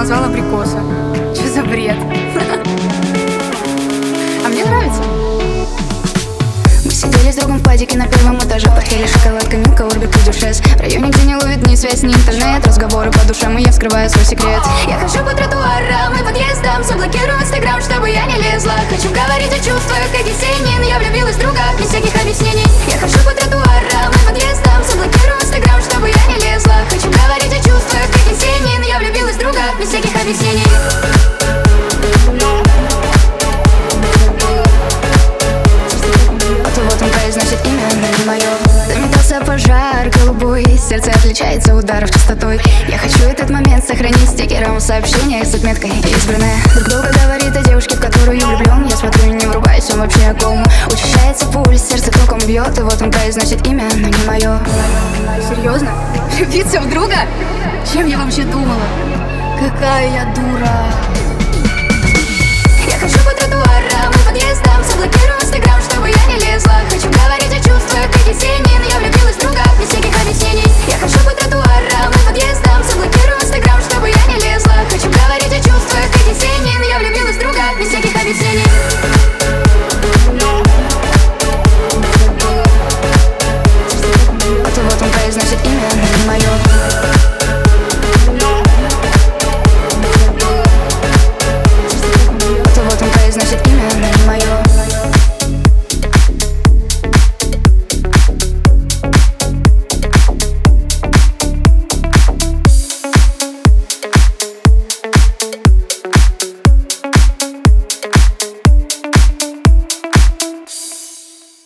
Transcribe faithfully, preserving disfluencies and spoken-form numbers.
назвал абрикоса. Что за бред? А мне нравится. Мы сидели с другом в падике на первом этаже. Портфели, шоколадка, милка, орбик и дюшес. В районе, где не ловит ни связь, ни интернет. Разговоры по душам, и я вскрываю свой секрет. Я хожу по тротуарам и подъездам, заблокирую инстаграм, чтобы я не лезла. Хочу говорить о чувствах, как Есенин. Я влюбилась в друга, без всяких объяснений. Я хожу по тротуарам и подъездам, заблокирую инстаграм, чтобы я не лезла. Хочу говорить о чувствах, как Есенин. Я влюбилась в друга, без всяких объяснений. Произносит имя, но не мое. Заметался пожар голубой, сердце отличается ударов частотой. Я хочу этот момент сохранить стикером в сообщениях с отметкой избранная. Друг друга говорит о девушке, в которую я влюблен. Я смотрю и не врубаюсь, он вообще о ком. Учащается пульс, сердце током бьет. И вот он произносит имя, но не мое. Серьезно? Влюбиться в друга? Чем я вообще думала? Какая я дура. Я хожу по тротуарам и подъездам, заблокирую инстаграм, чтобы я не лезла. Хочу говорить о чувствах, как Есенин. Я влюбилась в друга, без всяких объяснений. Я хожу по тротуарам и